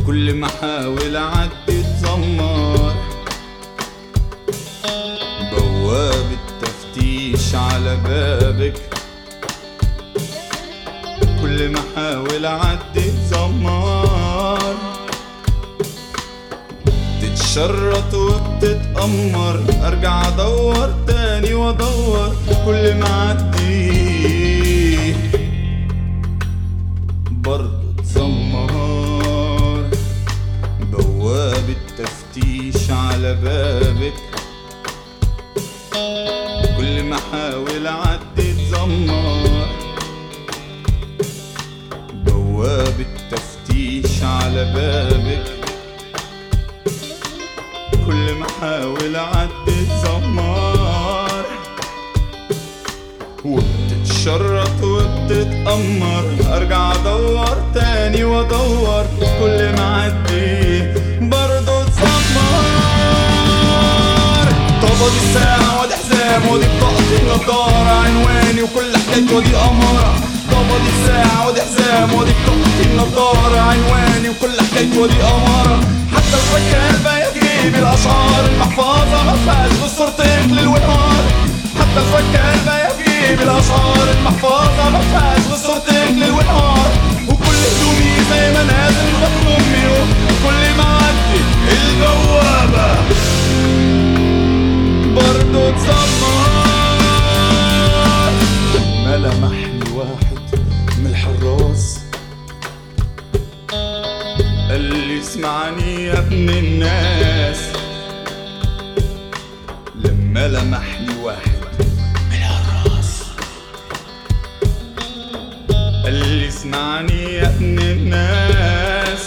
كل ما احاول اعدي اتذمر. بوابة تفتيش على بابك، كل ما احاول اعدي اتذمر. تتشرط وبتتأمر، ارجع ادور تاني وادور كل ما اعدي برضو اتذمر. بوابة تفتيش على بابك، كل ما احاول اعدي اتذمر. بوابة تفتيش على بابك، كل ما احاول اعدي اتذمر. وبتتشرط وبتتأمر، ارجع ادور تاني وادور كل ما اعدي برضو اتذمر. طبقة الساعة ودي حزام ودي بطاقتي النضارة، عنواني وكل حكايتي ودي أمارة. طبقة الساعة ودي حزام ودي بطاقتي النضارة، عنواني وكل حكايتي ودي أمارة. حتى الفكة الباقية في جيبي، الأشعار المحفظة مفيهاش غير صورتك ليل ونهار. حتى الفكة الباقية في جيبي، الأشعار المحفظة مفيهاش غير صورتك ليل ونهار. وكل هدومي زي ما نازل بطن أمي، وكل ما أعدي البوابة برضو اتذمر. ما لمحني واحد من الحراس، قال لي اسمعني يا ابن الناس. لما لمحني واحد من الحراس، قال لي اسمعني يا ابن الناس.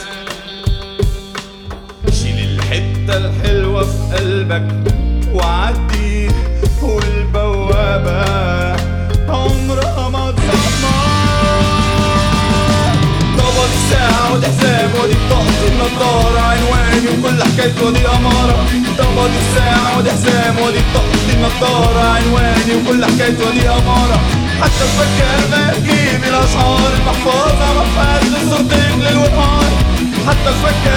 شيل الحتة الحلوة في قلبك وعدي، والبوابة عمرها ما تسمر. طبقة الساعة ودي حساب ودي بطاقتي النضارة، عنواني وكل حكايتي ودي أمارة. طبقة الساعة ودي حساب ودي بطاقتي النضارة، عنواني وكل حكايتي ودي أمارة. حتى الفكة الباقية في جيبي، الأشعار المحفظة مفيهاش غير صورتك ليل ونهار. حتى الفكة